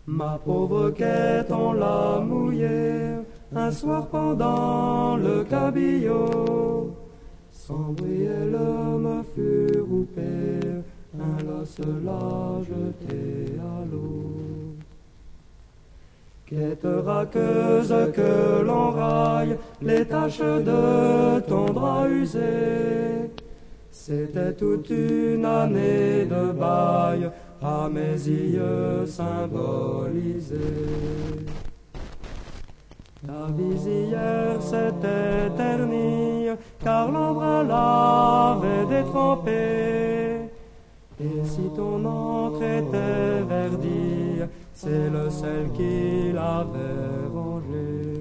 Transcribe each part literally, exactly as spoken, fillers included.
Ma pauvre quête, on l'a mouillée un soir pendant le cabillaud. Sans bruit, elle me fut roupée, un los l'a jeté à l'eau. Quête raqueuse que l'on raille les taches de ton drap usé. C'était toute une année de bail à mes yeux symbolisée. La visière s'était ternie, car l'ombre l'avait détrempée. Et si ton encre était verdie, c'est le sel qui l'avait rongée.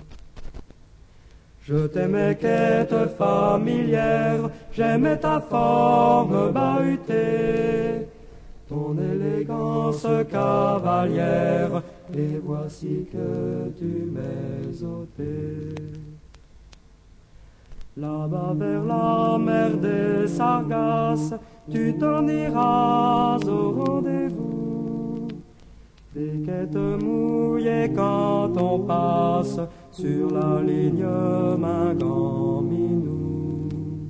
Je t'aimais quête familière, j'aimais ta forme bahutée, ton élégance cavalière, et voici que tu m'es ôté. Là-bas vers la mer des Sargasses, tu t'en iras au rendez-vous des quêtes mouillées quand on passe sur la ligne Mingan-Minou.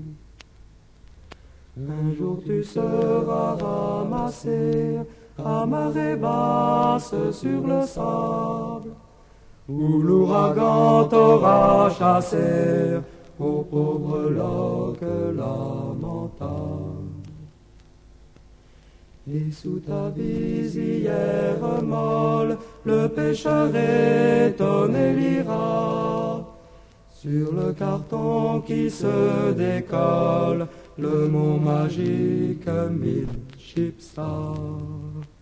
Un jour tu seras ramassé à marée basse sur le sable, où l'ouragan t'aura chassé au pauvre loch lamentable. Et sous ta visière molle, le pêcheur étonné lira sur le carton qui se décolle le mot magique Midshipstar.